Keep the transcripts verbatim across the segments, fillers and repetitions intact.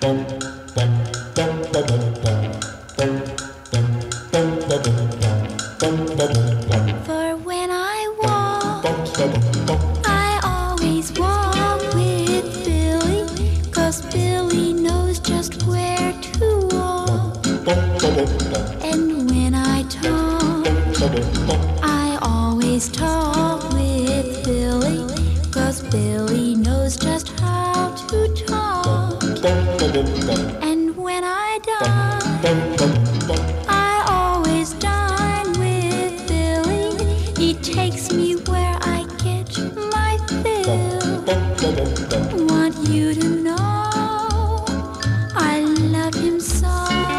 For when I walk, I always walk with Billy, 'cause Billy knows just where to walk. And when I talk, I always talk with Billy, 'cause Billy knows just how to talk. And when I dine, I always dine with Billy. He takes me where I get my fill. Want you to know I love him so.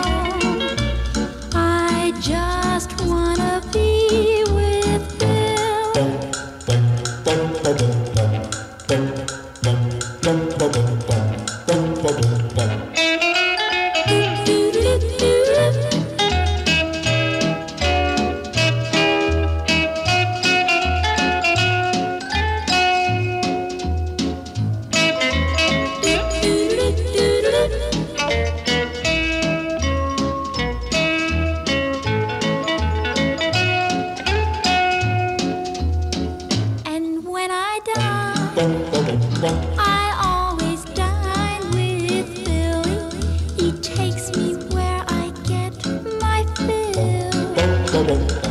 I just wanna be with Bill. And when I dine, I always dine with Billy. He takes me where I get my fill.